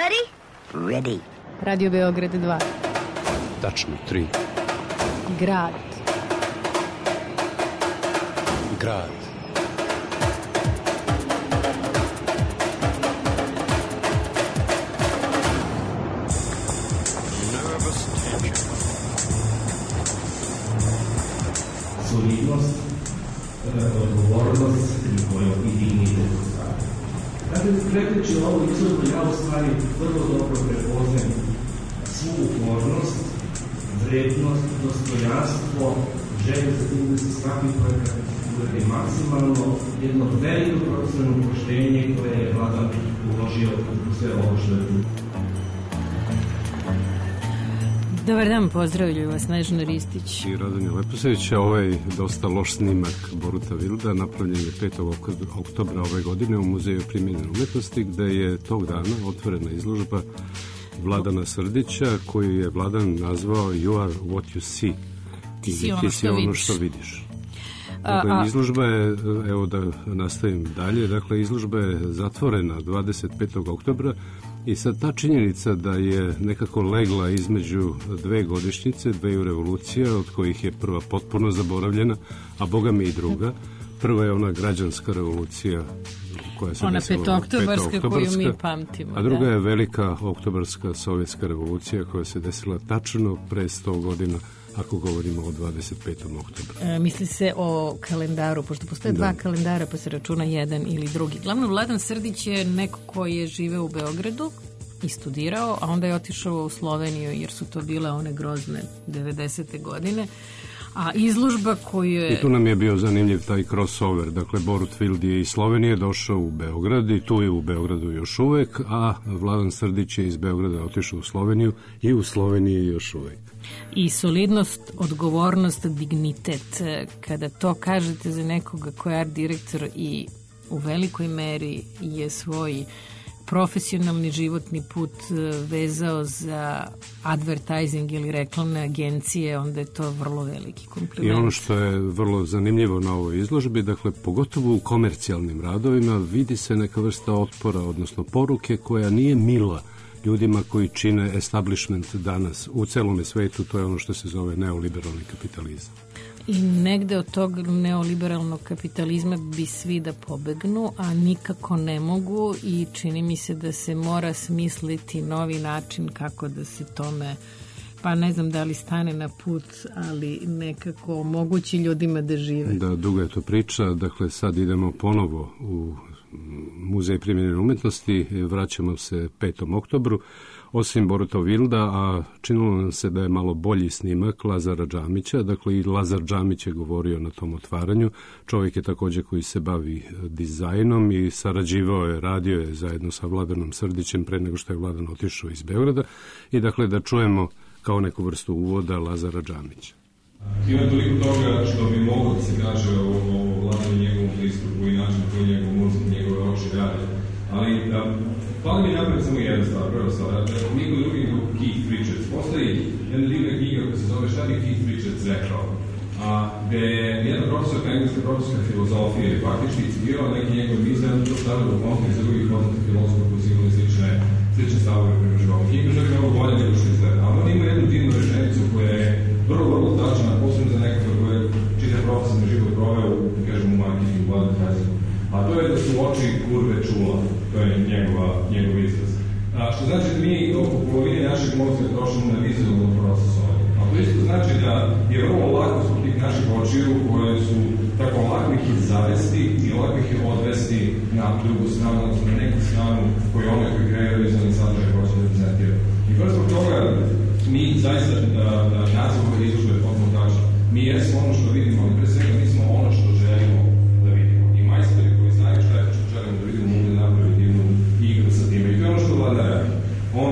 Ready? Ready. Radio Beograd 2. Tačno 3. Grad. Grad. Solidnost, odgovornost i dignitet. Dakle, gledajući ovu izložbu, ja u stvari vrlo dobro prepoznajem svu upornost, vrednost, dostojanstvo, želju za tim da se svaki projekat uradi maksimalno, jedno veliko profesionalno poštenje koje je Vladan uložio u sve ovo što je tu. Dobar dan, pozdravljuju vas Snežana Ristić i Radomir Leposević. Ovaj dosta loš snimak Boruta Wilda napravljen je 5. oktobra ove godine u Muzeju primenjene umetnosti, gde je tog dana otvorena izložba Vladana Srdića, koju je Vladan nazvao You are what you see. Ti si ono što vidiš. Dakle, izložba je, evo da nastavim dalje, dakle, izložba je zatvorena 25. oktobra i sad ta činjenica da je nekako legla između dve godišnjice, dveju revolucija, od kojih je prva potpuno zaboravljena, a boga mi i druga. Prva je ona građanska revolucija koja se desila, petooktobarska koju mi pamtimo. A druga je velika oktobarska sovjetska revolucija koja se desila tačno pre 100 godina, ako govorimo o 25. oktobru. Misli se o kalendaru, pošto postoje dva kalendara, pa se računa jedan ili drugi. Glavno, Vladan Srdić je neko koji je živeo u Beogradu i studirao, a onda je otišao u Sloveniju, jer su to bile one grozne 90. godine. A izložba koju je... I tu nam je bio zanimljiv taj crossover. Dakle, Borut Wild je iz Slovenije došao u Beograd i tu je u Beogradu još uvek, a Vladan Srdić je iz Beograda otišao u Sloveniju i u Sloveniji još uvek. I solidnost, odgovornost, dignitet. Kada to kažete za nekoga ko je art direktor i u velikoj meri je svoj profesionalni životni put vezao za advertising ili reklamne agencije, onda je to vrlo veliki kompliment. I ono što je vrlo zanimljivo na ovoj izložbi, dakle, pogotovo u komercijalnim radovima, vidi se neka vrsta otpora, odnosno poruke koja nije mila ljudima koji čine establishment danas u celome svetu. To je ono što se zove neoliberalni kapitalizam. I negde od tog neoliberalnog kapitalizma bi svi da pobegnu, a nikako ne mogu, i čini mi se da se mora smisliti novi način kako da se tome, pa ne znam da li stane na put, ali nekako omogući ljudima da žive. Da, duga je to priča. Dakle, sad idemo ponovo u Muzej primenjene umetnosti, vraćamo se 5. oktobru. Osim Boruta Wilda, a činilo nam se da je malo bolji snimak Lazara Džamića, dakle i Lazar Džamić je govorio na tom otvaranju. Čovjek je također koji se bavi dizajnom i sarađivao je, radio je zajedno sa Vladanom Srdićem pre nego što je Vladan otišao iz Beograda, i dakle da čujemo kao neku vrstu uvoda Lazara Džamića. Ima toliko toga što bi moglo da se kaže o Vladanu njegovom pristupu i način koji njegov muzik, njegove oči rade. Ali, hvala mi napraviti samo jedna stvar, prva stvar. Niko drugi nego Keith Richards. Postoji jedna divna knjiga koja se zove Šta bi Keith Richards rekao? Gde je jedna profesorka, engleska profesorka filozofije faktički citirala neki njegov izan, to stavljeno u kontekst za drugih poznatih filozofa koji su imali slične stavove prema životu. Knjiga čak je mnogo bolje nego što izgleda. Ali on ima jednu divnu rečenicu koja je vrlo tačna, posebno za nekoga koja je čitav profesorni život proveo, kažem, u marketingu, u advertisingu. A to je da su oči kurve čula. To je njegov izraz. Što znači da mi oko polovine našeg mozga trošimo na vizualno procesovanje. A to isto znači da je vrlo lako zbog tih naših očiju koje su tako lako ih zavesti i lako ih odvesti na drugu stranu, odnosno na neku stranu koju onaj koji kreira vizualni sadržaj hoće da prezentira. I prvo zbog toga mi zaista naziv ove izložbe je potpuno tačno. Mi jesmo ono što vidimo, ali pre svega mi smo ono što želimo da vidimo. I majstori koji znaju šta je to što želimo da vidimo mogu da napraviti divnu igru sa time. I to je ono što Vlada radi. On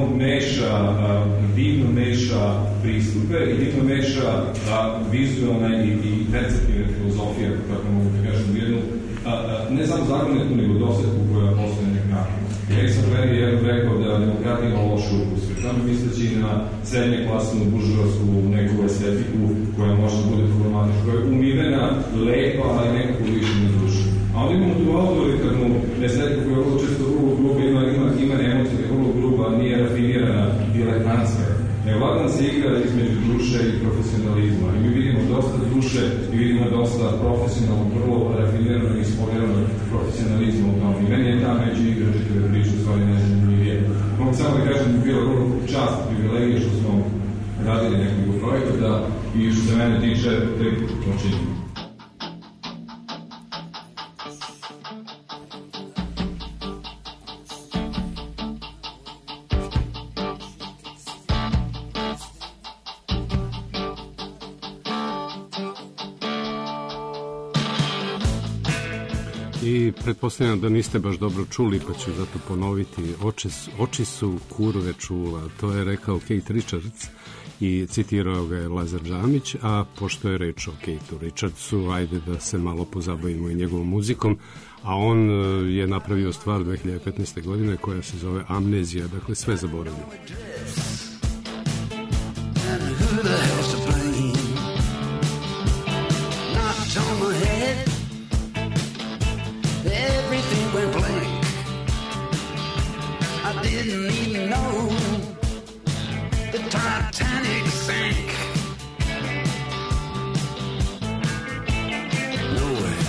divno meša pristupe i divno meša vizualne i receptivne filozofije, kako mogu da kažem, u jednu ne samo zakonetnu, nego dosetku koja postoje nekako. Alexander je jedno rekao da demokratija ima loš ukus. Tamo misleći na srednje klasnu, buržovsku neku estetiku koja može da bude problematična, koja je umivena, lepa, ali nekako više na dušu. A onda imamo tu autoritarnu estetiku koja je vrlo često vrlo gruba, ima emocije, vrlo gruba, nije Vladan se igra između duše i profesionalizma i mi vidimo dosta duše i vidimo dosta profesionalno, vrlo rafinirano i ispoljeno profesionalizma u tom. I meni je ta među igra četiri priče stvari najzanimljivije. Mogu samo da kažem, bilo vrlo čast, privilegije što smo radili nekog projekta i što se mene tiče, to činimo. I pretpostavljam da niste baš dobro čuli, pa ću zato ponoviti. Oči su kurve čula, to je rekao Keith Richards i citirao ga je Lazar Džamić, a pošto je reč o Keithu Richardsu, ajde da se malo pozabavimo i njegovom muzikom, a on je napravio stvar 2015. godine koja se zove Amnezija, dakle sve zaboravljeno. Didn't even know the Titanic sank. Nowhere.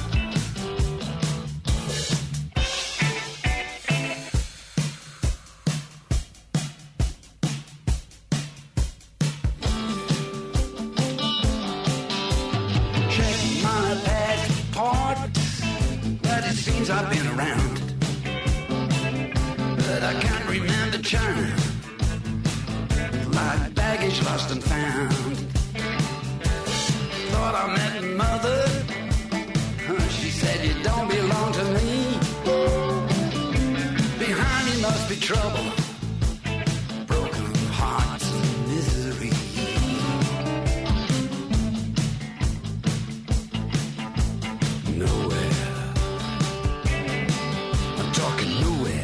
Check my passport, but it seems I've been around. But I can't remember China, like baggage lost and found. Thought I met mother, she said you don't belong to me. Behind me must be trouble, broken hearts and misery. Nowhere, I'm talking nowhere.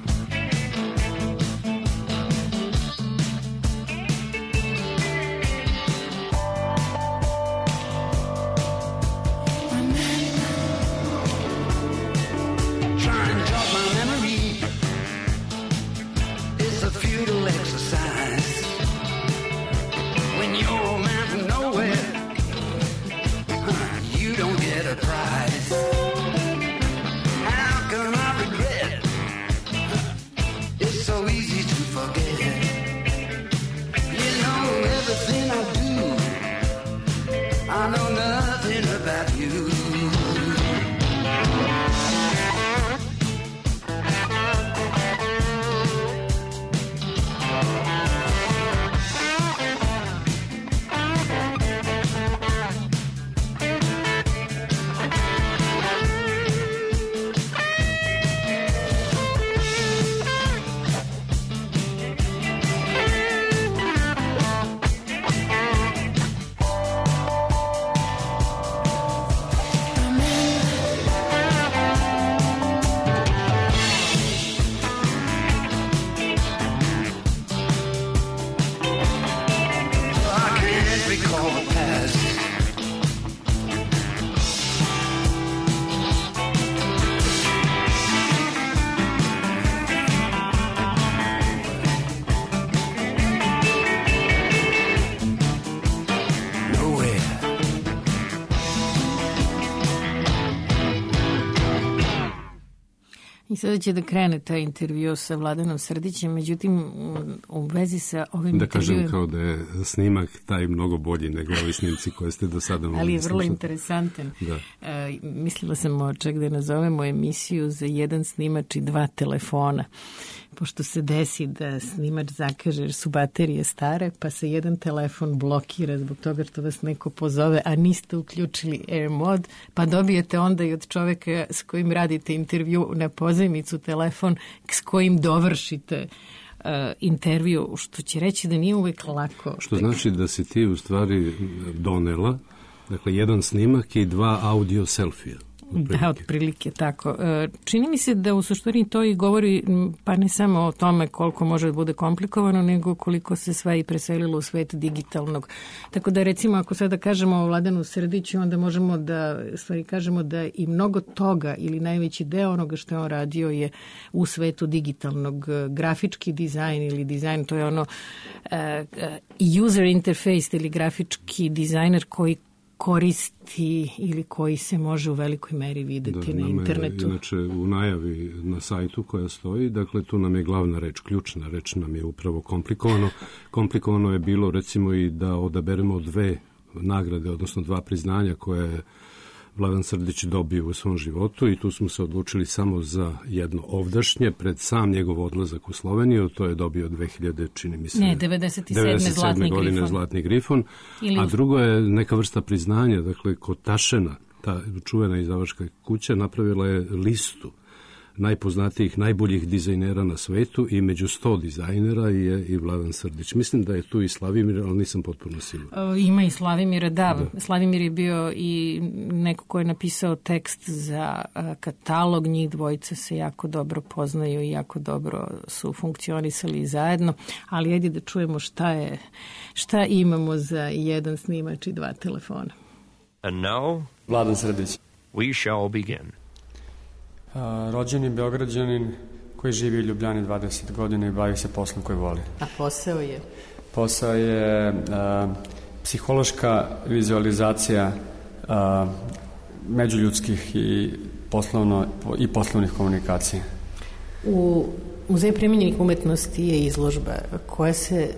I sada će da krene taj intervju sa Vladanom Srdićem, međutim u vezi sa ovim da kažem kao da je snimak taj mnogo bolji nego ovi snimci koje ste do sada mogli. Ali je vrlo interesantan. Da. Mislila sam čak da nazovemo emisiju za jedan snimač i dva telefona. Pošto se desi da snimač zakaže jer su baterije stare, pa se jedan telefon blokira zbog toga što vas neko pozove, a niste uključili Air Mod, pa dobijete onda i od čoveka s kojim radite intervju na pozajmicu telefon s kojim dovršite intervju, što će reći da nije uvek lako. Što znači da si ti u stvari donela, dakle, jedan snimak i dva audio selfija. Da, otprilike tako. Čini mi se da u suštini to i govori, pa ne samo o tome koliko može da bude komplikovano, nego koliko se sve i preselilo u svet digitalnog. Tako da recimo ako sada kažemo o Vladanu Srdiću, onda možemo da stvari kažemo da i mnogo toga ili najveći deo onoga što je on radio je u svetu digitalnog. Grafički dizajn ili dizajn, to je ono user interface ili grafički dizajner koji koristi ili koji se može u velikoj meri videti na internetu. Inače, u najavi na sajtu koja stoji, dakle, tu nam je glavna reč, ključna reč nam je upravo komplikovano. Komplikovano je bilo, recimo, i da odaberemo 2 nagrade, odnosno 2 priznanja koje je Vladan Srdić dobio u svom životu i tu smo se odlučili samo za jedno ovdašnje pred sam njegov odlazak u Sloveniju, to je dobio 2000, čini mi se... Ne, 97. godine Zlatni grifon, a drugo je neka vrsta priznanja, dakle, kod Tašena, ta čuvena izdavačka kuća, napravila je listu najpoznatijih, najboljih dizajnera na svetu i među 100 dizajnera je i Vladan Srdić. Mislim da je tu i Slavimir, ali nisam potpuno siguran. Ima i Slavimira, da. Slavimir je bio i neko ko je napisao tekst za katalog. Njih dvojica se jako dobro poznaju i jako dobro su funkcionisali zajedno. Ali ajde da čujemo šta imamo za jedan snimač i 2 telefona. And now, Vladan Srdić. We shall begin. Rođeni Beograđanin koji živi u Ljubljani 20 godina i bavi se poslom koji voli. A posao je? Posao je psihološka vizualizacija međuljudskih i poslovnih komunikacija. U Muzeju primenjenih umetnosti je izložba koja se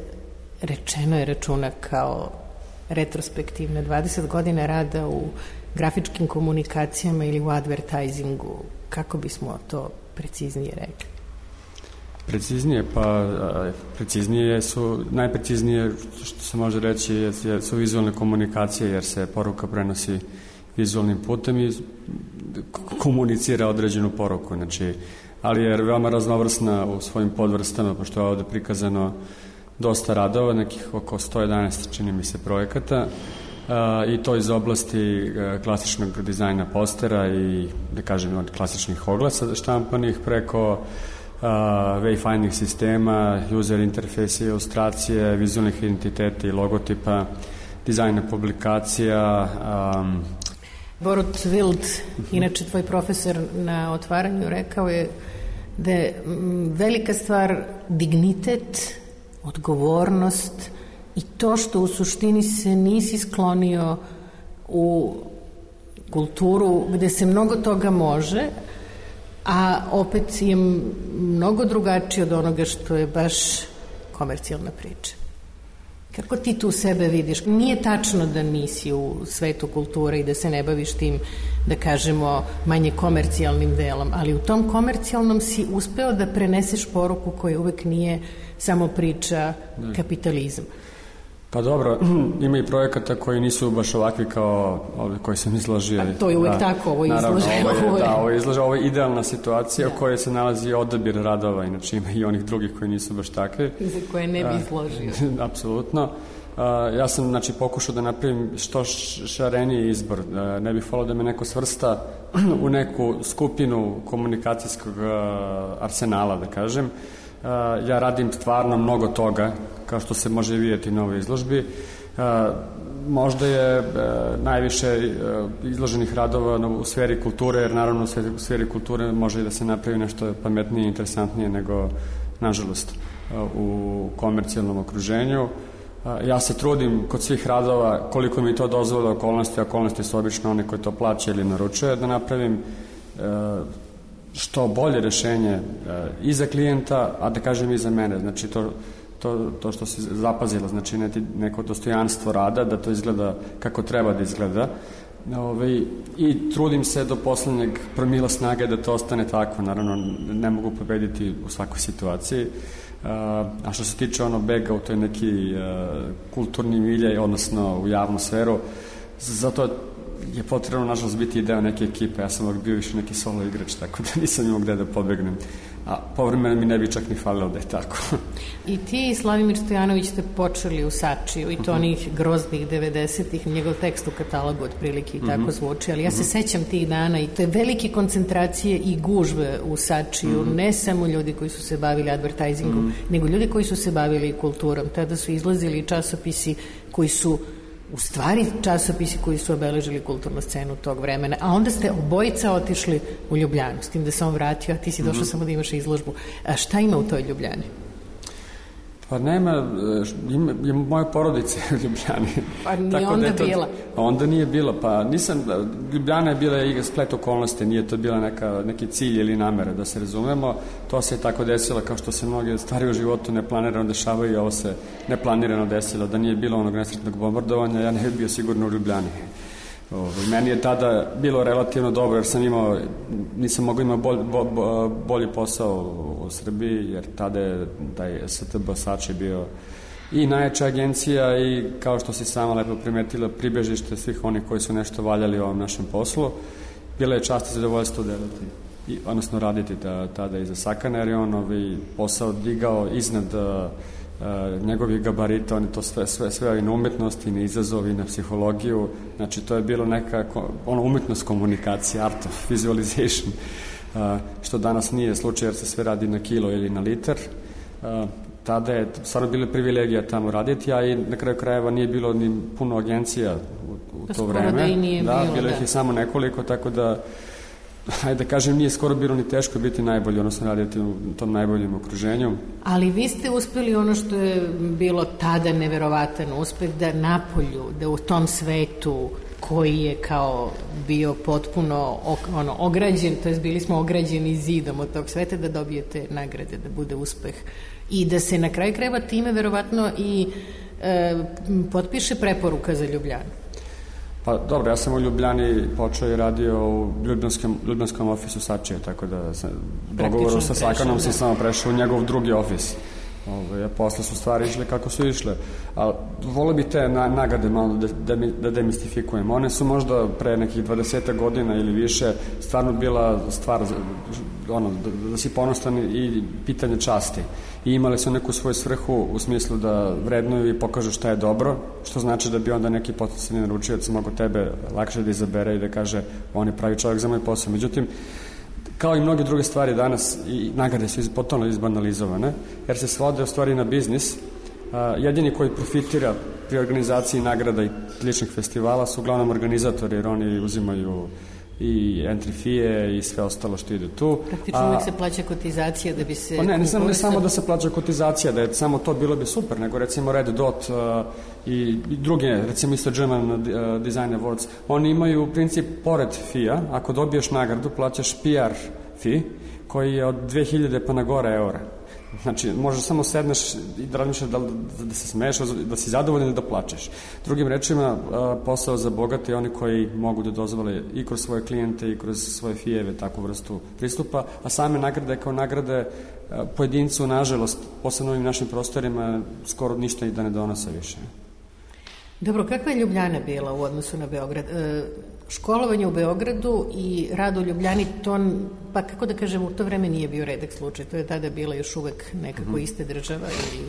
računa kao retrospektivna. 20 godina rada u grafičkim komunikacijama ili u advertisingu. Kako bismo to preciznije rekli? Najpreciznije što se može reći su vizualne komunikacije, jer se poruka prenosi vizualnim putem i komunicira određenu poruku. Znači, ali je veoma raznovrsna u svojim podvrstama, pošto je ovde prikazano dosta radova, nekih oko 111, čini mi se, projekata, i to iz oblasti klasičnog dizajna postera i, da kažem, od klasičnih oglasa štampanih preko wayfinding sistema, user interface, ilustracije, vizualnih identiteta i logotipa, dizajna publikacija. Borut Wild, inače tvoj profesor na otvaranju, rekao je da je velika stvar dignitet, odgovornost i to što u suštini se nisi sklonio u kulturu gde se mnogo toga može, a opet je mnogo drugačije od onoga što je baš komercijalna priča. Kako ti tu sebe vidiš? Nije tačno da nisi u svetu kulture i da se ne baviš tim, da kažemo, manje komercijalnim delom, ali u tom komercijalnom si uspeo da preneseš poruku koja uvek nije samo priča kapitalizma. Pa dobro, ima i projekata koji nisu baš ovakvi kao ovdje koji sam izložio. Pa to je uvek tako, ovo je izložio. Ovo je idealna situacija u kojoj se nalazi odabir radova, inače ima i onih drugih koji nisu baš takvi. Za koje ne bi izložio. Apsolutno. Ja sam, znači, pokušao da napravim što šareniji izbor. Ne bih volao da me neko svrsta u neku skupinu komunikacijskog arsenala, da kažem. Ja radim stvarno mnogo toga, kao što se može vidjeti na ovoj izložbi. Možda je najviše izloženih radova u sferi kulture, jer naravno u sferi kulture može i da se napravi nešto pametnije i interesantnije nego, nažalost, u komercijalnom okruženju. Ja se trudim kod svih radova, koliko mi to dozvole okolnosti su obično one koje to plaća ili naručuje, da napravim što bolje rešenje i za klijenta, a da kažem i za mene. Znači, to što se zapazilo, znači neko dostojanstvo rada, da to izgleda kako treba da izgleda. I trudim se do poslednjeg promila snage da to ostane tako. Naravno, ne mogu pobediti u svakoj situaciji. A što se tiče bega u toj neki kulturni miljaj, odnosno u javnu sferu, zato je potrebno, nažalost, biti deo neke ekipe. Ja sam bio više neki solo igrač, tako da nisam imao gde da pobegnem. a povremeno mi ne bi čak ni falilo da je tako. I ti, Slavimir Stojanović, ste počeli u Sačiju i to onih groznih 90-ih, njegov tekst u katalogu otprilike i tako zvuči, ali ja se sećam tih dana i to je velike koncentracije i gužve u Sačiju, ne samo ljudi koji su se bavili advertisingom, nego ljudi koji su se bavili kulturom. Tada su izlazili časopisi koji su u stvari časopisi koji su obeležili kulturnu scenu tog vremena, a onda ste obojica otišli u Ljubljanu, s tim da se on vratio, a ti si došao samo da imaš izložbu. A šta ima u toj Ljubljani? Pa nema, ima moja porodica u Ljubljani. Pa nije onda bila. Onda nije bila, pa nisam, Ljubljana je bila splet okolnosti, nije to bila neki cilj ili namera, da se razumemo, to se je tako desilo kao što se mnoge stvari u životu neplanirano dešavaju i ovo se neplanirano desilo, da nije bilo onog nesretnog bombardovanja, ja ne bih bio sigurno u Ljubljani. Meni je tada bilo relativno dobro jer nisam mogao imati bolji posao u Srbiji, jer tada je taj STB Sači bio i najjača agencija i, kao što si sama lepo primetila, pribežište svih onih koji su nešto valjali u ovom našem poslu. Bila je čast i zadovoljstvo delati, odnosno raditi tada i za Sakana, jer je on posao digao iznad njegovih gabarita, on je to sve i na umetnost i na izazov i na psihologiju, znači to je bilo neka umetnost komunikacije, art of visualization, što danas nije slučaj jer se sve radi na kilo ili na litar. Tada je stvarno bila privilegija tamo raditi, a i na kraju krajeva nije bilo ni puno agencija u to vreme. Bilo ih je samo nekoliko, tako da da kažem, nije skoro bilo ni teško biti najbolji, odnosno raditi u tom najboljem okruženju. Ali vi ste uspeli ono što je bilo tada neverovatan uspeh, da napolju, da u tom svetu koji je kao bio potpuno ograđen, to jest bili smo ograđeni zidom od tog sveta, da dobijete nagrade, da bude uspeh i da se na kraju krajeva time verovatno i potpiše preporuka za Ljubljanu. Pa dobro, ja sam u Ljubljani počeo i radio u ljubljanskom ofisu Sačije, tako da dogovoru sa Sakanom sam samo prešao u njegov drugi ofis. Posle su stvari išle kako su išle. Ali volio bih te nagrade malo da demistifikujem. One su možda pre nekih 20 godina ili više stvarno bila stvar da si ponosan i pitanje časti. I imali su neku svoju svrhu u smislu da vrednuju i pokažu šta je dobro, što znači da bi onda neki potencijalni naručioc mogao tebe lakše da izabere i da kaže on je pravi čovjek za moj posao. Međutim, kao i mnoge druge stvari danas, i nagrade su potpuno izbanalizovane, jer se svode u stvari na biznis. Jedini koji profitira pri organizaciji nagrada i ličnih festivala su uglavnom organizatori, jer oni uzimaju i entry fee i sve ostalo što ide tu. Praktično uvijek se plaća kotizacija da bi se... Pa ne samo da se plaća kotizacija, da je samo to bilo bi super, nego recimo Red Dot i druge, recimo isto German Design Awards, oni imaju u princip pored fee-a, ako dobiješ nagradu, plaćaš PR fee, koji je od 2000 pa na gore eura. Znači, možeš samo sedneš i da razmišljaš da se smeješ, da si zadovoljan ili da plačeš. Drugim rečima, posao za bogate oni koji mogu da dozvole i kroz svoje klijente i kroz svoje fijeve takvu vrstu pristupa, a same nagrade kao nagrade pojedincu, nažalost, posebno ovim našim prostorima, skoro ništa i da ne donose više. Dobro, kakva je Ljubljana bila u odnosu na Beograd? Školovanje u Beogradu i rad u Ljubljani, pa kako da kažem, u to vreme nije bio redak slučaj, to je tada bila još uvek nekako ista država,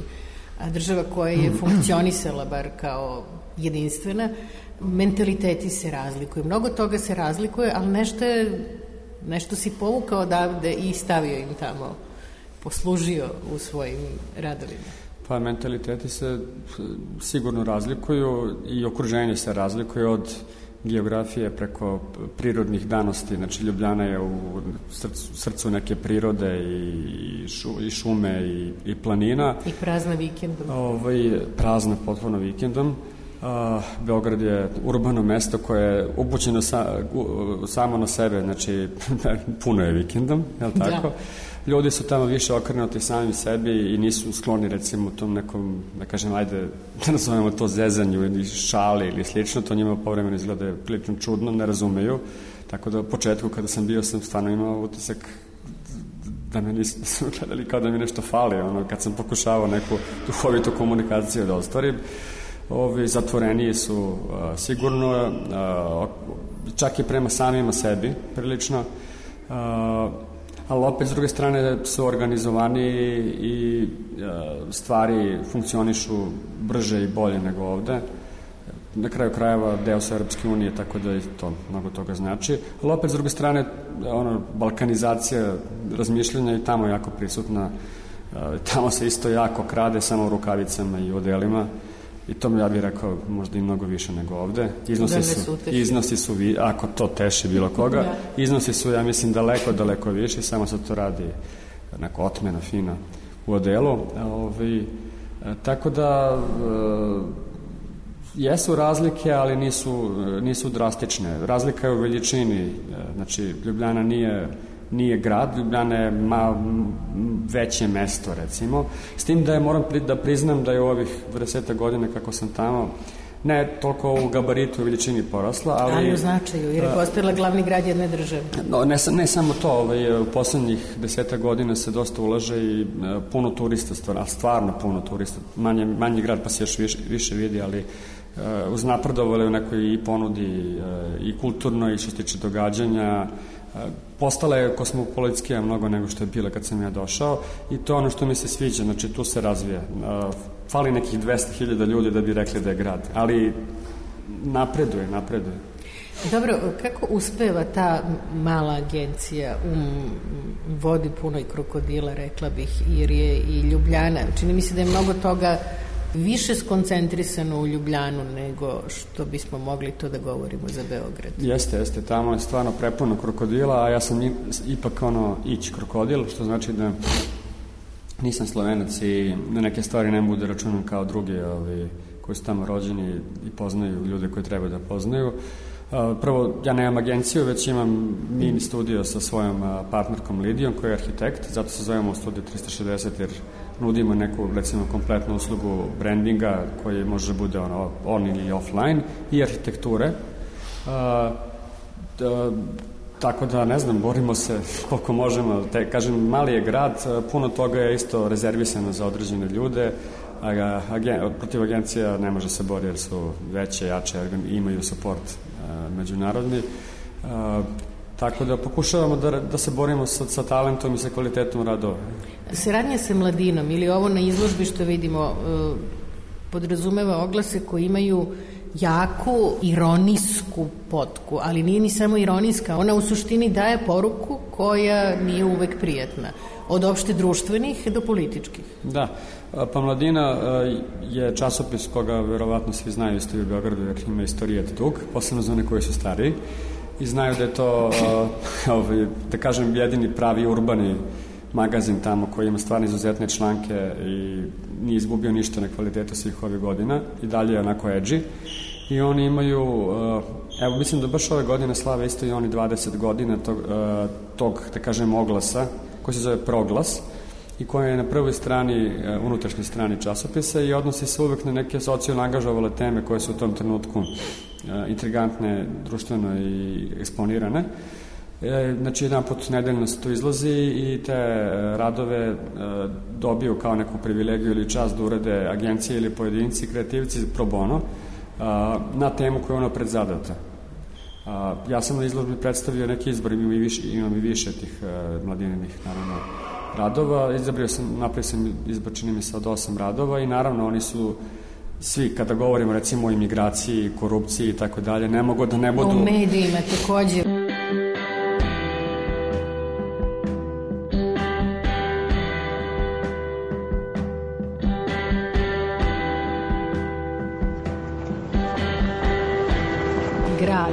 a država koja je funkcionisala bar kao jedinstvena. Mentaliteti se razlikuju, mnogo toga se razlikuje, ali nešto si povukao odavde i stavio im tamo, poslužio u svojim radovima. Pa mentaliteti se sigurno razlikuju i okruženje se razlikuje od geografije preko prirodnih danosti. Znači, Ljubljana je u srcu neke prirode i šume i planina. I prazna vikendom. Prazna potpuno vikendom. Beograd je urbano mesto koje je upućeno samo na sebe, znači puno je vikendom, je li tako? Da. Ljudi su tamo više okrenuti sami sebi i nisu skloni recimo tom nekom, da kažem, ajde da nazovemo to zezanju ili šali ili slično, to njima povremeno izgleda prilično čudno, ne razumeju, tako da u početku kada sam bio sam stvarno imao utisak da me nisu gledali kao da mi nešto fali, kad sam pokušavao neku duhovitu komunikaciju da ostvarim. Zatvoreniji su sigurno, čak i prema samima sebi prilično, ali opet s druge strane su organizovani i stvari funkcionišu brže i bolje nego ovde. Na kraju krajeva deo su Europske unije, tako da i to mnogo toga znači. Ali opet s druge strane, balkanizacija razmišljanja i tamo je jako prisutna. Tamo se isto jako krade, samo u rukavicama i odelima. I to mi, ja bih rekao, možda i mnogo više nego ovde. Iznosi su, ako to teši bilo koga, iznosi su, ja mislim, daleko više, samo se to radi onako otmena, fina u odelu. Tako da jesu razlike, ali nisu drastične. Razlika je u veličini, znači Ljubljana nije grad, Ljubljana je veće mesto, recimo. S tim da moram da priznam da je u ovih 20 godina kako sam tamo, ne toliko u gabaritu i veličini porasla, ali u značaju, jer je postala glavni grad jedne države. Ne samo to, u poslednjih 10 godina se dosta ulaže i puno turista, stvarno puno turista. Manji grad pa se još više vidi, ali uznapredovali u nekoj i ponudi i kulturno i što se tiče događanja. Postala je kosmopolitskija mnogo nego što je bila kad sam ja došao i to je ono što mi se sviđa, znači tu se razvija. Fali nekih 200.000 ljudi da bi rekli da je grad, ali napreduje. Dobro, kako uspeva ta mala agencija vodi puno i krokodila, rekla bih, jer je i Ljubljana, čini mi se da je mnogo toga više skoncentrisano u Ljubljanu nego što bismo mogli to da govorimo za Beograd. Jeste, tamo je stvarno prepuno krokodila, a ja sam ipak krokodil, što znači da nisam Slovenac i na neke stvari ne mogu da računam kao drugi koji su tamo rođeni i poznaju ljude koje treba da poznaju. Prvo, ja nemam agenciju, već imam mini studio sa svojom partnerkom Lidijom, koja je arhitekt, zato se zovemo Studio 360, jer nudimo neku, recimo, kompletnu uslugu brandinga koji može da bude on ili offline i arhitekture. Tako da, ne znam, borimo se koliko možemo. Kažem, mali je grad, puno toga je isto rezervisano za određene ljude, protiv agencija ne može se boriti jer su veće, jače, imaju support međunarodni. Tako da pokušavamo da se borimo sa talentom i sa kvalitetom radova. Saradnja sa mladinom ili ovo na izložbi što vidimo podrazumeva oglase koji imaju jaku ironijsku potku, ali nije ni samo ironijska, ona u suštini daje poruku koja nije uvek prijatna, od opšte društvenih do političkih. Da, pa Mladina je časopis koga verovatno svi znaju isto u Beogradu, jer ima istorijet dug, posebno za one koji su stariji i znaju da je to, da kažem, jedini pravi urbani magazin tamo koji ima stvarno izuzetne članke i nije izgubio ništa na kvalitetu svih ovih godina i dalje je onako edgy i oni imaju, evo mislim da baš ove godine slave isto i oni 20 godina tog da kažem oglasa koji se zove Proglas i koji je na prvoj strani, unutrašnjoj strani časopisa i odnosi se uvek na neke socijalno angažovale teme koje su u tom trenutku intrigantne, društveno i eksponirane. Znači, jedan put nedeljno se to izlazi i te radove dobiju kao neku privilegiju ili čast da urade agencije ili pojedinci, kreativci pro bono na temu koja je ono predzadata. Ja sam na izložbi predstavio neki izbor, imam i više tih mladininih, naravno, radova. Napravio sam izbor, čini mi se, od 8 radova i naravno oni su svi, kada govorimo recimo o imigraciji, korupciji i tako dalje, ne mogu da ne budu... U medijima takođe. Grad.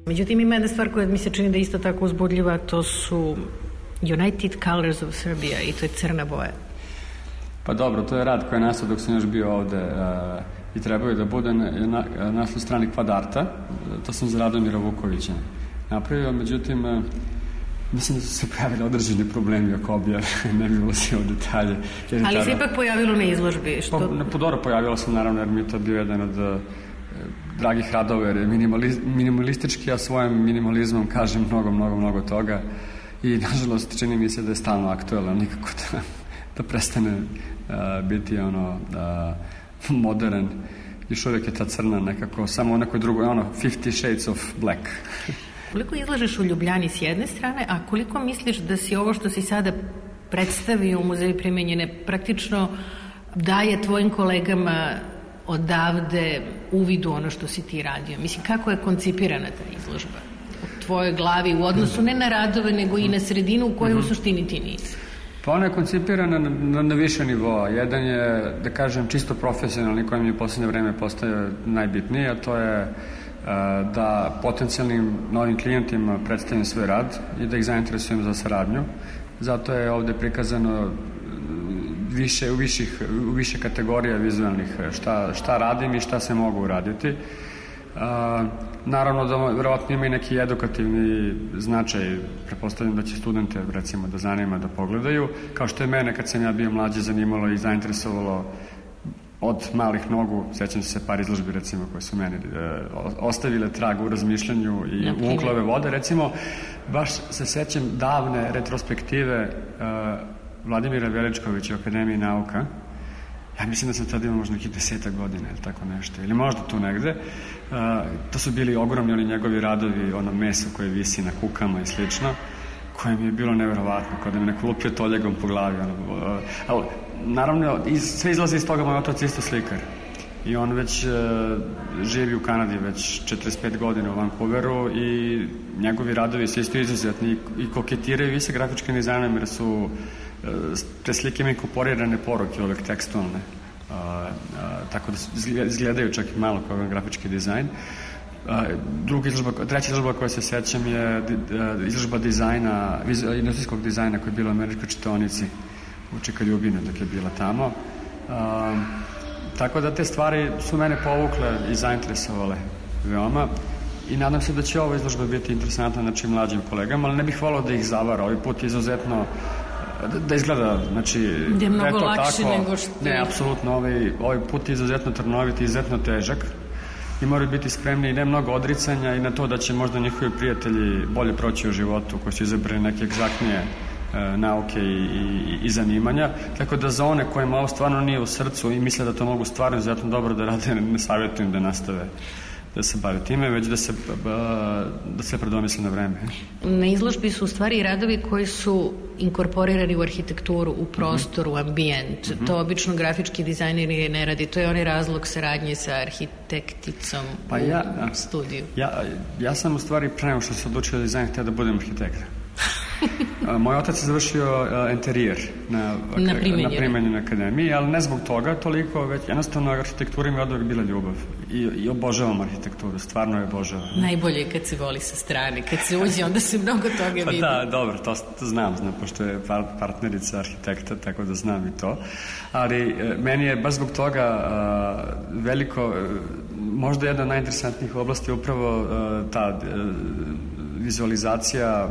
Međutim, ima jedna stvar koja mi se čini da je isto tako uzbudljiva, to su United Colors of Serbia i to je crna boja. Pa dobro, to je rad koji je nastao dok sam još bio ovde i trebao je da bude na strani Kvadarta, to sam za Radomira Vukovića napravio, međutim, mislim da su se pojavili određeni problemi oko objave, ne bi ulazio u detalje. Ali se ipak pojavilo na izložbi, što... Pa dobro, pojavilo sam naravno, jer mi je to bio jedan od dragih radova, jer je minimalistički, a svojim minimalizmom kažem mnogo toga i nažalost čini mi se da je stalno aktuelan, nikako da prestane biti modern. Još uvijek je ta crna nekako, samo u nekoj drugoj, 50 Shades of Black. Koliko izlažeš u Ljubljani s jedne strane, a koliko misliš da si ovo što si sada predstavio u Muzeju primenjene praktično daje tvojim kolegama odavde uvid u ono što si ti radio? Mislim, kako je koncipirana ta izložba u tvojoj glavi u odnosu ne na radove, nego i na sredinu u kojoj u suštini ti nisi? Pa ona je koncipirana na više nivoa. Jedan je, da kažem, čisto profesionalni, koji mi u poslednje vreme postaje najbitniji, a to je da potencijalnim novim klijentima predstavim svoj rad i da ih zainteresujem za saradnju. Zato je ovde prikazano u više kategorija vizualnih šta radim i šta se mogu uraditi. Naravno da verovatno ima i neki edukativni značaj, pretpostavljam da će studente recimo da zanima da pogledaju, kao što je mene kad sam ja bio mlađi zanimalo i zainteresovalo od malih nogu, sećam se par izložbi recimo koje su meni ostavile trag u razmišljanju i uvukle ove vode. Recimo, baš se sećam davne retrospektive Vladimira Veličkovića u Akademiji nauka. Ja mislim da sam tada imao možda nekih 10 godina ili tako nešto, ili možda tu negde. To su bili ogromni oni njegovi radovi, ono meso koje visi na kukama i slično, koje mi je bilo neverovatno, kao da me neko lupio toljegom po glavi. Ali, naravno, sve izlazi iz toga, moj otac isto slikar. I on već živi u Kanadi već 45 godina u Vancouveru i njegovi radovi su isto izuzetni i koketiraju i sa grafičkim dizajnom, jer su te slike mi inkorporirane poruke, uvek tekstualne. Tako da izgledaju čak i malo kao grafički dizajn. Treća izložba koja se sećam je izložba dizajna, industrijskog dizajna koja je bila u američkoj čitaonici u Čikaljubinu dok je bila tamo. Tako da te stvari su mene povukle i zainteresovale veoma i nadam se da će ova izložba biti interesantna našim mlađim kolegama, ali ne bih volao da ih zavara. Ovaj put je izuzetno da izgleda, znači da je mnogo lakše tako, nego što... Ne, apsolutno, ovaj put je izuzetno trnovit i izuzetno težak i moraju biti spremni i ne mnogo odricanja i na to da će možda njihovi prijatelji bolje proći u životu koji su izabrali neke egzaktnije nauke i zanimanja, tako da za one kojima ovo stvarno nije u srcu i misle da to mogu stvarno izuzetno dobro da rade, ne savjetujem da nastave da se bave time, već da se predomisle na vreme. Na izložbi su u stvari radovi koji su inkorporirani u arhitekturu, u prostor, u ambijent. To obično grafički dizajneri ne radi. To je onaj razlog saradnje sa arhitekticom u studiju. Ja sam u stvari pre nego što se odlučio dizajn htio da budem arhitekta. Moj otac je završio interijer na primenjenoj akademiji, ali ne zbog toga toliko, već jednostavno arhitektura mi je oduvek bila ljubav i obožavam arhitekturu, stvarno je obožavam. Najbolje je kad se voli sa strane, kad se uđe onda se mnogo toga vidi. Pa da, dobro, to znam, pošto je partnerica arhitekta, tako da znam i to, ali meni je baš zbog toga veliko, možda jedna od najinteresantnijih oblasti upravo ta vizualizacija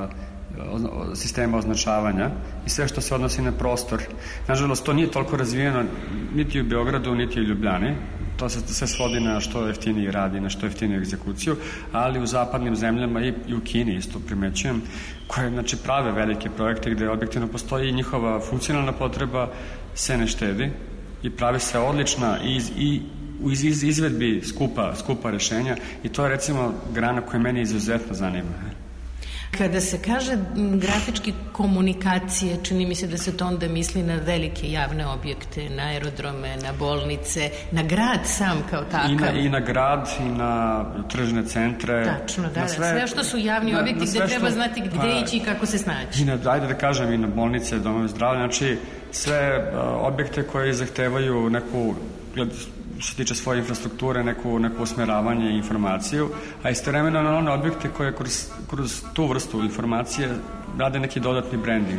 sistema označavanja i sve što se odnosi na prostor. Nažalost, to nije toliko razvijeno niti u Beogradu, niti u Ljubljani. To se sve svodi na što jeftiniji rad i na što jeftiniju egzekuciju, ali u zapadnim zemljama i u Kini isto primećujem, koje znači prave velike projekte gde objektivno postoji i njihova funkcionalna potreba se ne štedi i pravi se odlična i u izvedbi skupa rešenja i to je recimo grana koja meni izuzetno zanima. Kada se kaže grafički komunikacije, čini mi se da se to onda misli na velike javne objekte, na aerodrome, na bolnice, na grad sam kao takav. I na grad, i na tržne centre. Tačno, da, sve što su javni objekti gde treba znati gde ići i kako se snaći. Ajde da kažem, i na bolnice, domove zdravlja, znači sve objekte koji zahtevaju neku što se tiče svoje infrastrukture, neku usmeravanje i informaciju, a istovremeno na one objekte koje kroz tu vrstu informacije rade neki dodatni branding.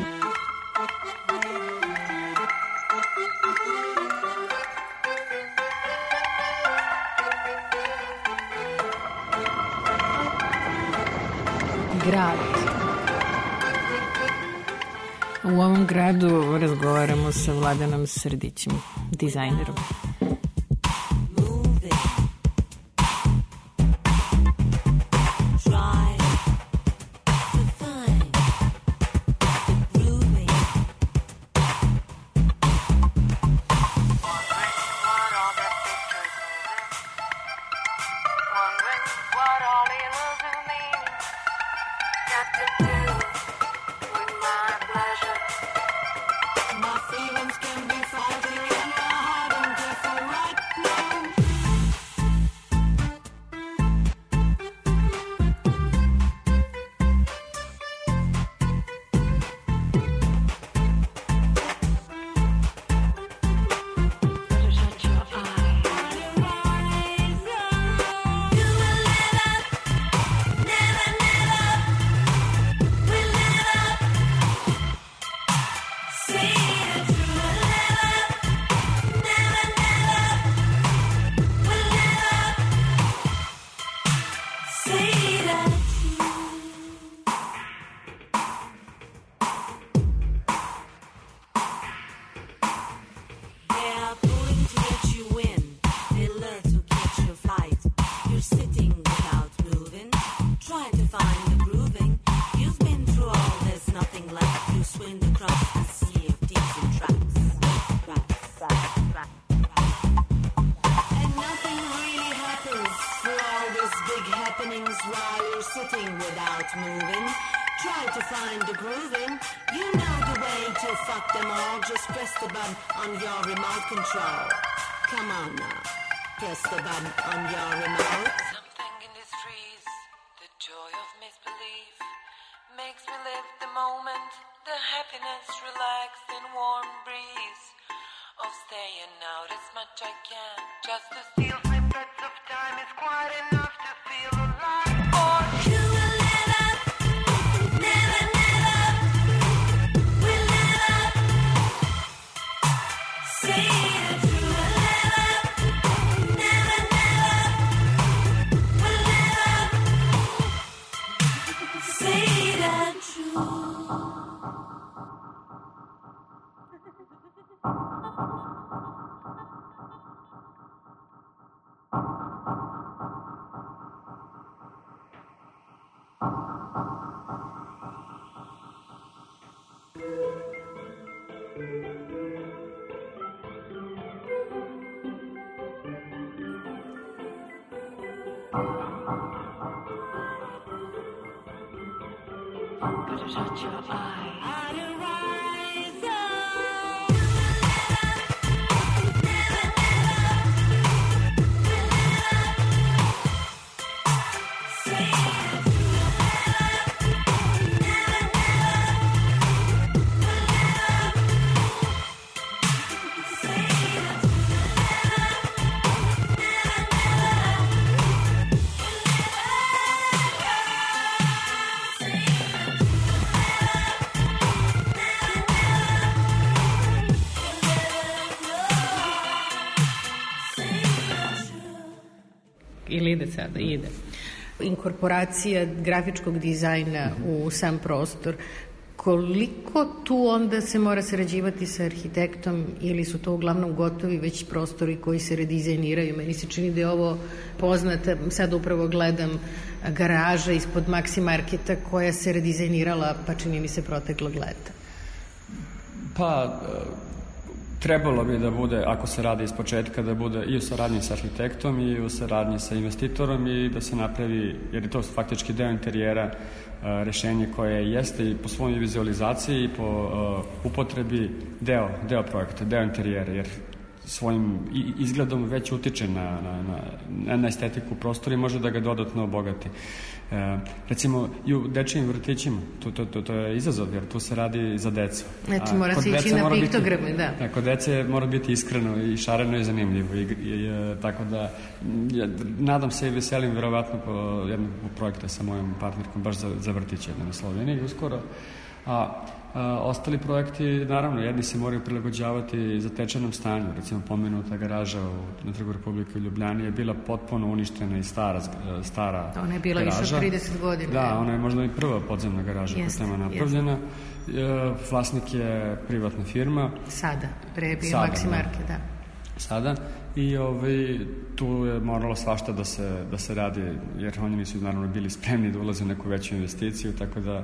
Grad. U ovom gradu razgovaramo sa Vladanom Srdićem, dizajnerom. Shut your eyes. Ili ide sada? Ide. Inkorporacija grafičkog dizajna u sam prostor, koliko tu onda se mora sarađivati sa arhitektom ili su to uglavnom gotovi već prostori koji se redizajniraju? Meni se čini da je ovo poznata, sad upravo gledam garaža ispod Maxi Marketa koja se redizajnirala, pa čini mi se proteklog leta. Pa trebalo bi da bude, ako se radi iz početka, da bude i u saradnji sa arhitektom i u saradnji sa investitorom i da se napravi, jer je to faktički deo interijera, rešenje koje jeste i po svojoj vizualizaciji i po upotrebi deo projekta, deo interijera, jer svojim izgledom već utiče na estetiku prostora i može da ga dodatno obogati. Recimo i u dečijim vrtićima to je izazov, jer tu se radi za decu. Znači mora se ići na piktograme, da. Kod dece mora biti iskreno i šareno i zanimljivo. Tako da nadam se i veselim verovatno po jednog projekta sa mojom partnerkom baš za vrtiće na Sloveniji uskoro. Ostali projekti, naravno, jedni se moraju prilagođavati zatečenom stanju. Recimo, pomenuta garaža na Trgu Republike u Ljubljani je bila potpuno uništena i stara ona je bila garaža. Više od 30 godina. Da, ona je možda i prva podzemna garaža koja je tamo napravljena. Vlasnik je privatna firma. Sada, pre je bio Maxi Market, da. Sada. I tu je moralo svašta da se radi, jer oni nisu naravno bili spremni da ulaze u neku veću investiciju, tako da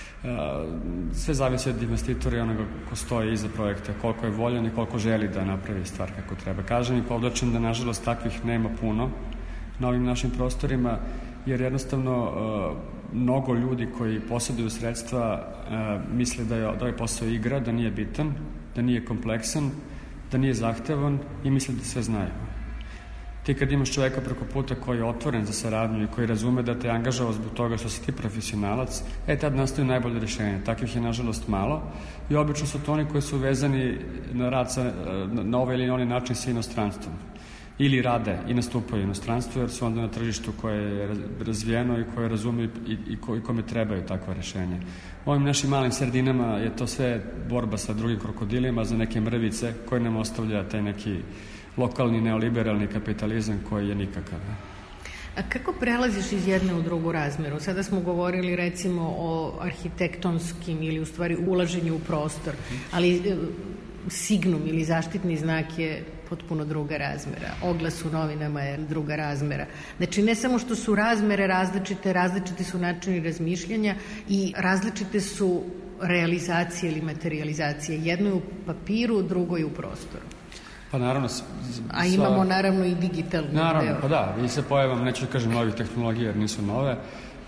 sve zavisi od investitora i onoga ko stoji iza projekta, koliko je voljan i koliko želi da napravi stvar kako treba. Kažem i povlačim da nažalost takvih nema puno na ovim našim prostorima, jer jednostavno mnogo ljudi koji posjeduju sredstva misle da je ovaj posao igra, da nije bitan, da nije kompleksan, da nije zahtevan i misle da sve znaju. Ti kad imaš čoveka preko puta koji je otvoren za saradnju i koji razume da te angažava zbog toga što si ti profesionalac, tad nastaju najbolje rješenje. Takvih je nažalost malo i obično su to oni koji su vezani na rad na ovaj ili onaj način sa inostranstvom. Ili rade i nastupaju u inostranstvu jer su onda na tržištu koje je razvijeno i koje razume i kome trebaju takva rješenja. U ovim našim malim sredinama je to sve borba sa drugim krokodilima za neke mrvice koje nam ostavlja taj neki lokalni neoliberalni kapitalizam koji je nikakav. A kako prelaziš iz jedne u drugu razmeru? Sada smo govorili recimo o arhitektonskim ili u stvari ulaženju u prostor, ali signum ili zaštitni znak je potpuno druga razmera. Oglas u novinama je druga razmera. Znači ne samo što su razmere različiti su načini razmišljanja i različite su realizacije ili materializacije. Jedno je u papiru, drugo je u prostoru. Pa naravno. A imamo naravno i digitalnu. Naravno, pa da, i se pojavom, neću da kažem novih tehnologija jer nisu nove,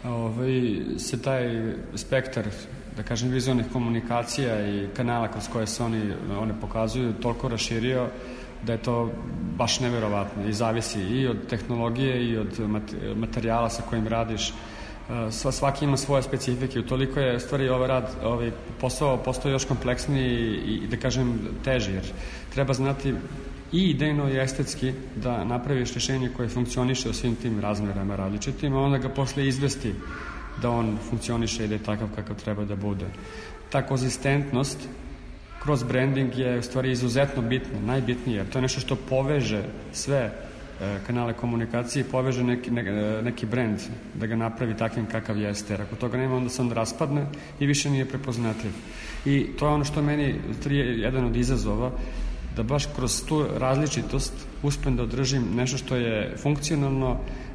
se taj spektar, da kažem, vizualnih komunikacija i kanala kroz koje se one pokazuju toliko raširio da je to baš neverovatno i zavisi i od tehnologije i od materijala sa kojim radiš. Svaki ima svoje specifike, utoliko je stvari ovaj posao postoji još kompleksniji i da kažem teži, jer treba znati i idejno i estetski da napraviš rješenje koje funkcioniše u svim tim razmerama različitim, a onda ga posle izvesti da on funkcioniše i da je takav kakav treba da bude. Ta konzistentnost kroz branding je u stvari izuzetno bitna, najbitnije, jer to je nešto što poveže sve kanale komunikacije i poveže neki brand da ga napravi takvim kakav jeste. Jer ako toga nema, onda se on raspadne i više nije prepoznatljiv. I to je ono što meni jedan od izazova, da baš kroz tu različitost uspem da održim nešto što je funkcionalno,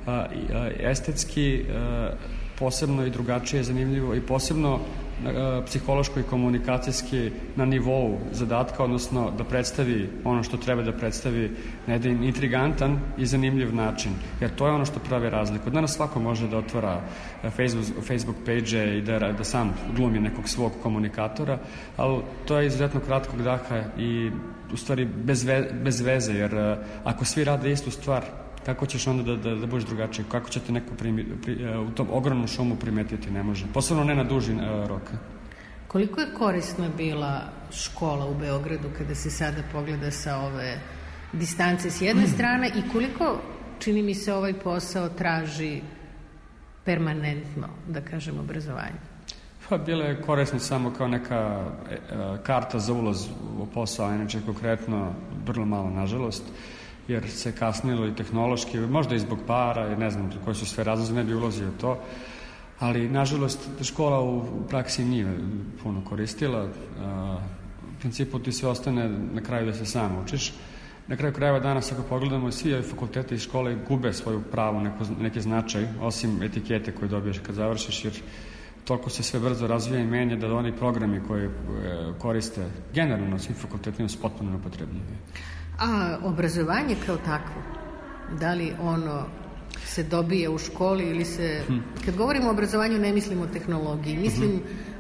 estetski, posebno i drugačije zanimljivo i posebno psihološko i komunikacijski na nivou zadatka, odnosno da predstavi ono što treba da predstavi na jedan intrigantan i zanimljiv način, jer to je ono što pravi razliku. Danas svako može da otvara Facebook page i da sam glumi nekog svog komunikatora, ali to je izuzetno kratkog daha i u stvari bez veze, jer ako svi rade istu stvar, kako ćeš onda da budeš drugačiji? Kako će te neko u tom ogromnom šumu primetiti? Ne može. Posebno ne na duži rok. Koliko je korisna bila škola u Beogradu kada se sada pogleda sa ove distance s jedne strane i koliko, čini mi se, ovaj posao traži permanentno, da kažem, obrazovanje? Pa bila je korisna samo kao neka karta za ulaz u posao, inače konkretno vrlo malo, nažalost, jer se kasnilo i tehnološki, možda i zbog para, jer ne znam koji su sve razlozi, ne bi ulazio to, ali nažalost škola u praksi nije puno koristila. U principu ti sve ostane na kraju da se sam učiš. Na kraju krajeva danas, ako pogledamo, svi ovi fakulteti i škole gube svoju pravu, neki značaj, osim etikete koju dobiješ kad završiš, jer toliko se sve brzo razvija i menja da oni programi koji koriste generalno svim fakultetima su potpuno nepotrebljivi. A obrazovanje kao takvo, da li ono se dobije u školi ili se... Kad govorimo o obrazovanju ne mislim o tehnologiji, mislim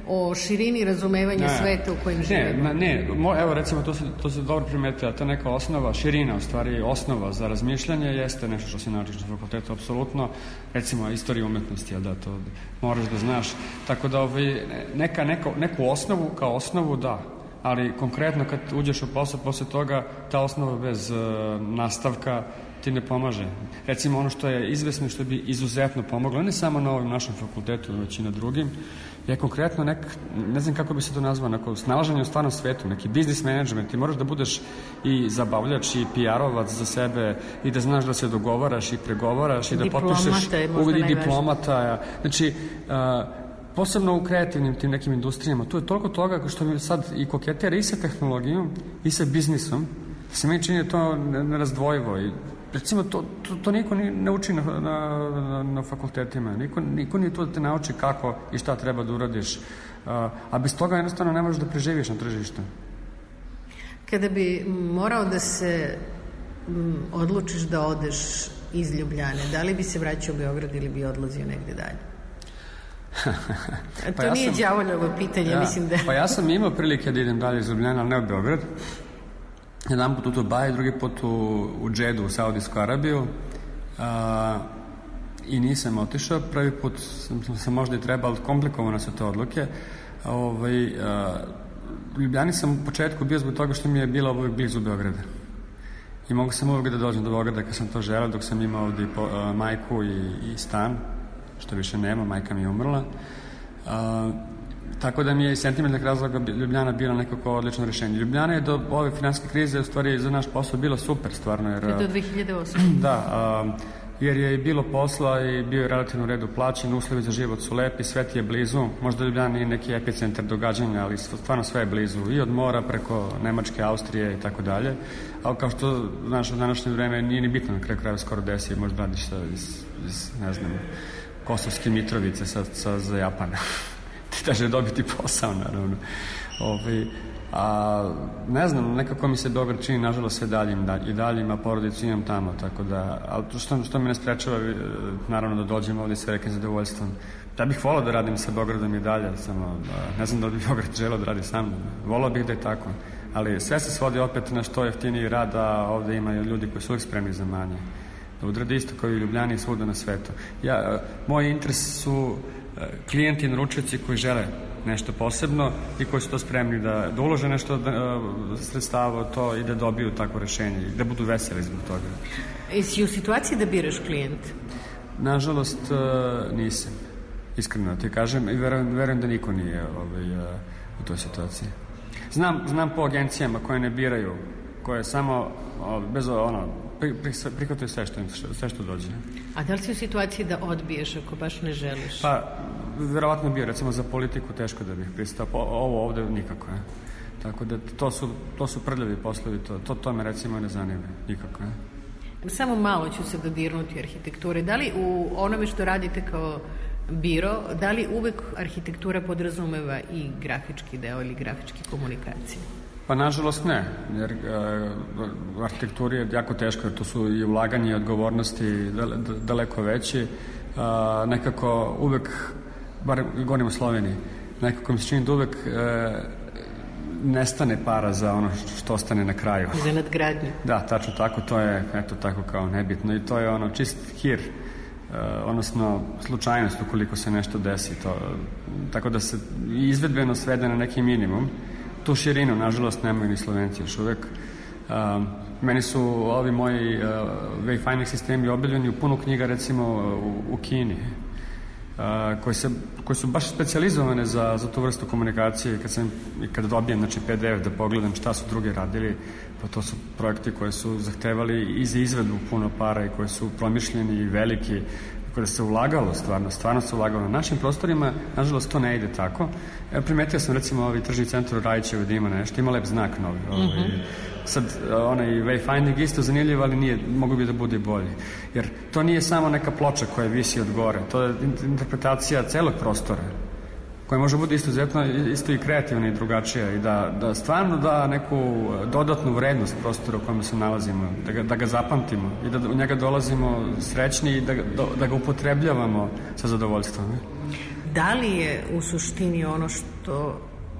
o širini razumevanja sveta u kojem živimo. Evo recimo to se dobro primetila, to je neka osnova, širina u stvari, osnova za razmišljanje jeste nešto što se naučiš na fakultetu, apsolutno, recimo istorija umetnosti, da to moraš da znaš, tako da neku osnovu kao osnovu da, ali konkretno kad uđeš u posao posle toga, ta osnova bez nastavka ti ne pomaže. Recimo ono što je izvesno, što bi izuzetno pomoglo, ne samo na ovom našem fakultetu, već i na drugim, je konkretno ne znam kako bi se to nazvao, neko snalaženje u stvarnom svetu, neki biznis menadžment. Ti moraš da budeš i zabavljač i PR-ovac za sebe i da znaš da se dogovaraš i pregovaraš i da potpišeš uvidi diplomata. Znači, posebno u kreativnim tim nekim industrijama, tu je toliko toga što mi sad i koketira i sa tehnologijom i sa biznisom, da se meni čini da to nerazdvojivo. I recimo, to niko ne uči na fakultetima. Niko nije tu da te nauči kako i šta treba da uradiš. A bez toga jednostavno ne možeš da preživiš na tržištu. Kada bi morao da se odlučiš da odeš iz Ljubljane, da li bi se vraćao u Beograd ili bi odlazio negde dalje? To nije đavoljovo pitanje, mislim da... Pa ja sam imao prilike da idem dalje iz Ljubljana, ali ne u Beograd. Jedan put u Dubai, drugi put u Džedu, u Saudijsku Arabiju, i nisam otišao. Prvi put sam možda i trebao, komplikovane su te odluke. U Ljubljani sam u početku bio zbog toga što mi je bilo uvijek blizu Beograda. I mogu sam uvijek da dođem do Beograda kad sam to želeo, dok sam imao ovdje majku i stan, što više nema, majka mi je umrla. Tako da mi je iz sentimentalnih razloga Ljubljana bila nekako odlično rešenje. Ljubljana je do ove finansijske krize u stvari za naš posao bilo super stvarno. Jer, do 2008. Da, jer je bilo posla i bio je relativno u redu plaćen, uslovi za život su lepi, sve ti je blizu. Možda Ljubljana nije neki epicentar događanja, ali stvarno sve je blizu. I od mora preko Nemačke, Austrije i tako dalje. Ali kao što znaš, u današnje vreme nije ni bitno na kraju kraja skoro desi, možda radiš iz ne znam, Kosovske Mitrovice za Japana. Ti daže dobiti posao, naravno. Ne znam, nekako mi se Beograd čini, nažalost, sve daljim, a porodicu imam tamo, tako da, ali što me ne sprečava, naravno da dođem ovdje s velikim zadovoljstvom. Ja bih volao da radim sa Beogradom i dalje, samo ne znam da bi Beograd želeo da radi sa mnom. Volao bih da je tako, ali sve se svodi opet na što jeftiniji rad, a ovdje ima ljudi koji su uvijek spremni za manje. Da odrade isto kao i Ljubljani i svuda na svetu. Moj interes su klijenti i naručioci koji žele nešto posebno i koji su to spremni da ulože nešto sredstava u to i da dobiju takvo rešenje i da budu veseli zbog toga. Jesi u situaciji da biraš klijent? Nažalost, nisam. Iskreno ti kažem i verujem da niko nije u toj situaciji. Znam po agencijama koje ne biraju, koje samo bez prihvataju sve što dođe. A da li si u situaciji da odbiješ ako baš ne želiš? Pa, verovatno bio, recimo za politiku teško da bih pristao, ovo ovde nikako. Tako da to su prljavi poslovi, to me recimo ne zanima, nikako. Samo malo ću se dodirnuti arhitekture. Da li u onome što radite kao biro, da li uvek arhitektura podrazumeva i grafički deo ili grafičke komunikacije? Pa nažalost ne, jer u arhitekturi je jako teško, jer to su i ulaganje i odgovornosti daleko veći. Nekako uvek, bar govorim o Sloveniji, nekako mi se čini da uvek nestane para za ono što ostane na kraju. Za nadgradnju. Da, tačno tako, to je eto tako kao nebitno i to je ono čist hir, odnosno slučajnost ukoliko se nešto desi. Tako da se izvedbeno svede na neki minimum. Tu širinu, nažalost, nemaju ni Slovenci još uvek. Meni su ovi moji wayfinding sistemi obiljeni u puno knjiga, recimo u Kini, koji su baš specijalizovane za tu vrstu komunikacije. Kada dobijem PDF da pogledam šta su drugi radili, pa to su projekti koje su zahtevali i za izvedbu puno para i koji su promišljeni i veliki, kada se ulagalo stvarno se ulagalo na našim prostorima. Nažalost, to ne ide tako. Primetio sam, recimo, tržni centar u Rajićevu da ima nešto, ima lep znak novi. Sad, onaj wayfinding isto zanimljiv, ali mogu bi da bude bolji. Jer to nije samo neka ploča koja visi od gore, to je interpretacija celog prostora, koja može biti isto i kreativna i drugačija i da stvarno da neku dodatnu vrednost prostora u kojem se nalazimo, da ga zapamtimo i da u njega dolazimo srećni i da ga upotrebljavamo sa zadovoljstvom. da li je u suštini ono što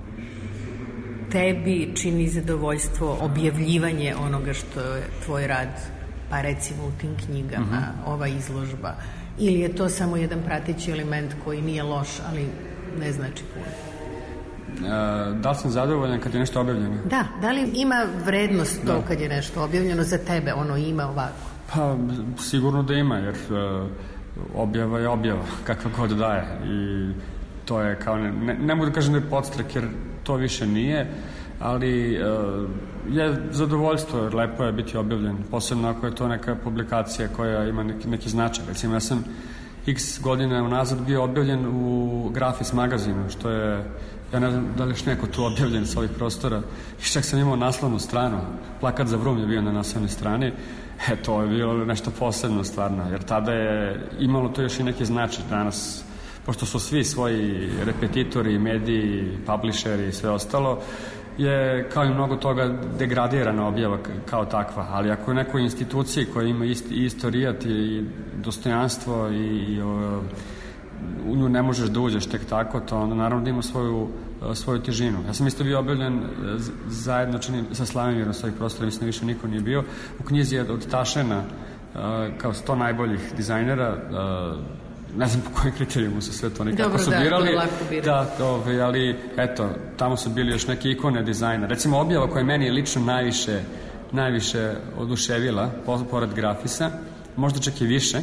tebi čini zadovoljstvo objavljivanje onoga što je tvoj rad, pa recimo u tim knjigama, ova izložba, ili je to samo jedan prateći element koji nije loš, ali ne znači puno? Da li sam zadovoljan kad je nešto objavljeno? Da li ima vrednost to kad je nešto objavljeno za tebe, ono ima ovako? Pa sigurno da ima, jer objava je objava, kakva god daje, i to je kao, ne mogu da kažem da je podstrek, jer to više nije, ali je zadovoljstvo, jer lepo je biti objavljen, posebno ako je to neka publikacija koja ima neki značaj. Recimo, ja sam x godina unazad bio objavljen u Grafis magazinu, što je, ja ne znam da li još neko tu objavljen sa ovih prostora, i čak sam imao naslovnu stranu, Plakat za Vrum je bio na naslovnoj strani. To je bilo nešto posebno stvarno, jer tada je imalo to još i neki značaj. Danas, pošto su svi svoji repetitori, mediji, publisheri i sve ostalo, je kao i mnogo toga degradirana objava kao takva, ali ako je nekoj instituciji koja ima istorijat i dostojanstvo i u nju ne možeš da uđeš tek tako, to onda naravno da ima svoju težinu. Ja sam isto bio objavljen zajedno sa Slavimirom svojih prostora, mislim da više niko nije bio, u knjizi od Tašena kao 100 najboljih dizajnera, ne znam po kojim kriterijumu su sve to nekako su birali. Ali eto, tamo su bili još neke ikone dizajna. Recimo objava koja meni je lično najviše oduševila, pored Grafisa, možda čak i više,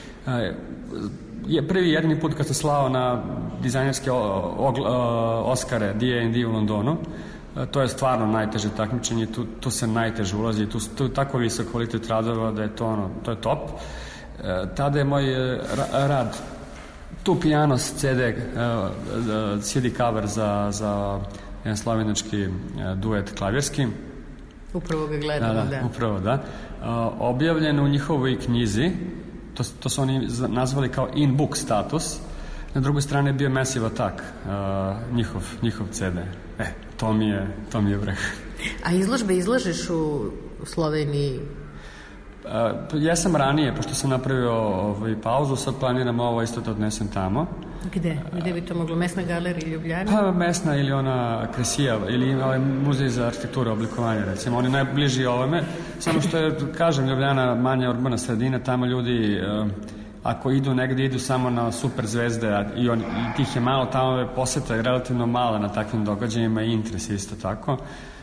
je prvi jedini put kad sam slao na dizajnerske Oskare D&D u Londonu. To je stvarno najteže takmičenje, tu se najteže ulazi, tu je tako visok kvalitet radova da je to je top. Tada je moj rad Tu Pianos CD cover za jedan slovenački duet klavirski. Upravo ga gledala, da. Upravo, da. Objavljen u njihovoj knjizi, to su oni nazvali kao in-book status. Na drugoj strani je bio Massive Attack, njihov CD. To mi je vrh. A izložbe izlažeš u Sloveniji? Jesam ranije, pošto sam napravio pauzu, sad planiram ovo isto da odnesem tamo. Gde bi to moglo? Mesna galerija Ljubljana? Pa mesna ili ona Kresija, ili muzej za arhitekturu, oblikovanje, recimo. Oni najbliži ovome, samo što je, kažem, Ljubljana manja urbana sredina, tamo ljudi, ako idu negdje, idu samo na super zvezde i tih je malo, tamo je poseta je relativno mala na takvim događajima i interes isto tako.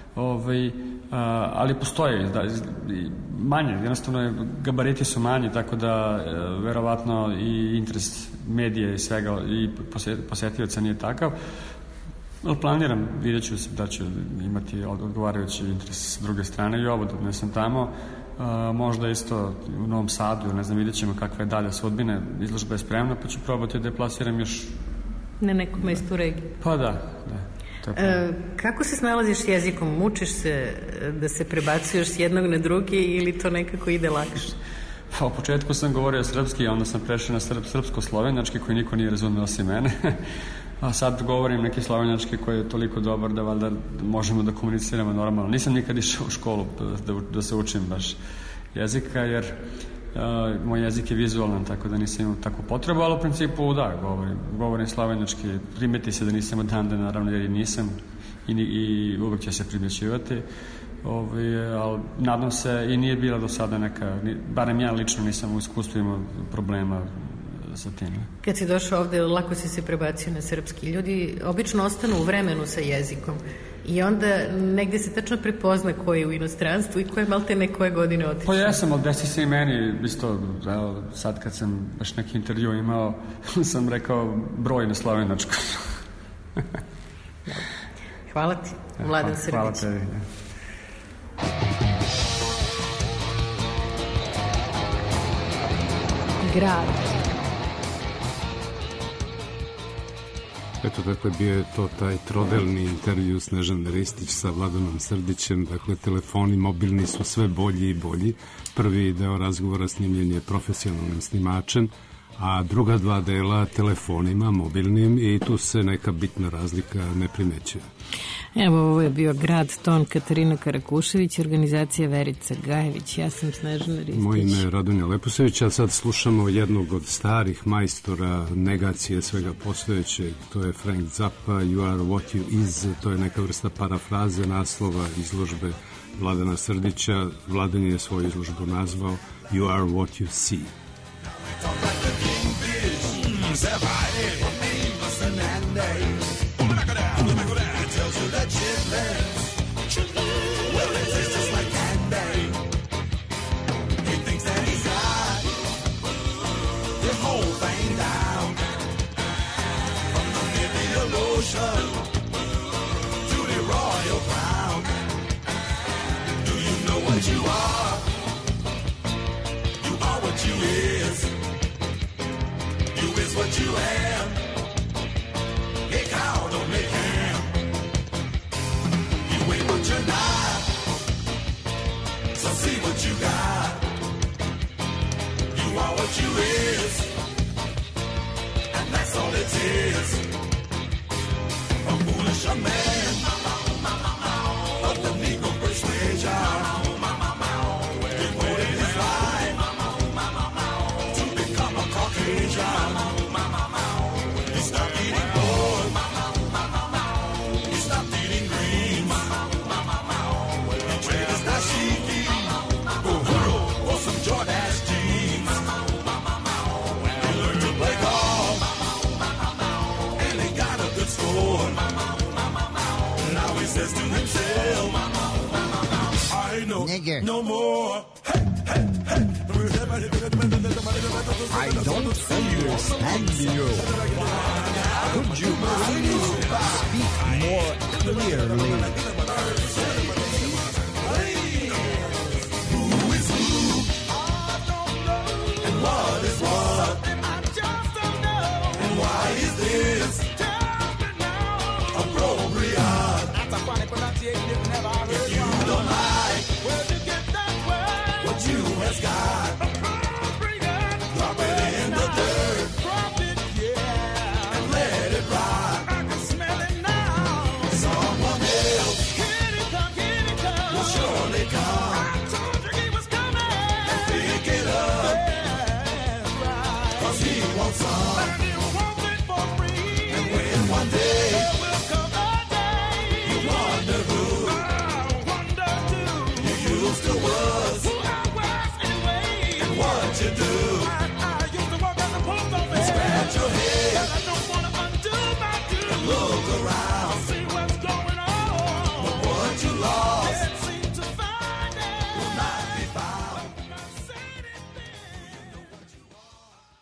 Ali postoji manje, jednostavno gabariti su manji, tako da verovatno i interes medije i svega i posetioca nije takav, ali planiram, vidjet ću da ću imati odgovarajući interes s druge strane i ovo da odnesem tamo, možda isto u Novom Sadu, ne znam, vidjet ćemo kakva je dalja sudbina, izložba je spremna pa ću probati da je plasiram još na nekom mestu u regiji. Pa da. Kako se snalaziš s jezikom? Mučiš se da se prebacuješ s jednog na drugi ili to nekako ide lakše? Pa u početku sam govorio srpski, onda sam prešao na srpsko-slovenački koji niko nije razumio osim mene. A sad govorim neki slovenački koji je toliko dobar da valjda možemo da komuniciramo normalno. Nisam nikad išao u školu da se učim baš jezika, jer moj jezik je vizualan, tako da nisam imao takvu potrebu, ali u principu da, govorim slovenački, primeti se da nisam odande, naravno, jer i nisam i uvek će se primjećivati, ali nadam se i nije bila do sada neka, barem ja lično nisam u iskustvu imao problema sa tim. Kad si došao ovde, lako si se prebacio na srpski. Ljudi obično ostanu u vremenu sa jezikom i onda negde se tačno prepozna ko je u inostranstvu i ko je maltene koje godine otišao. Pa jesam, ali desi se i meni isto, sad kad sam baš neki intervju imao, sam rekao broj na slovenačkom. Hvala ti, Vladan Srbić. Hvala tebi. Grad. Eto, dakle, bio je to taj trodelni intervju Snežane Ristić sa Vladanom Srdićem. Dakle, telefoni mobilni su sve bolji i bolji. Prvi deo razgovora snimljen je profesionalnim snimačem, a druga dva dela telefonima, mobilnim, i tu se neka bitna razlika ne primećuje. Evo, ovo je bio Grad, ton, Katarina Karakušević, organizacija Verica Gajević. Ja sam Snežana Ristić. Moje ime je Radonja Leposević, a sad slušamo jednog od starih majstora negacije svega postojećeg. To je Frank Zappa, You are what you is. To je neka vrsta parafraze naslova izložbe Vladana Srdića. Vladan je svoju izložbu nazvao You are what you see. Nigger. No more. Hey, hey, hey. I don't understand you. Could you please speak more clearly? Who is who? I don't know. And what is what? I just don't know. And why is this? Tell me now. Appropriate. That's a funny pronunciation you've never heard. If you don't like, where'd you get that word? What you has got. Appropriate. Drop it in the dirt. Drop it, yeah. And let it rock. I can smell it now. Someone else. Here it come. Will surely come. I told you he was coming. And pick it up. Yeah, right. 'Cause he wants some.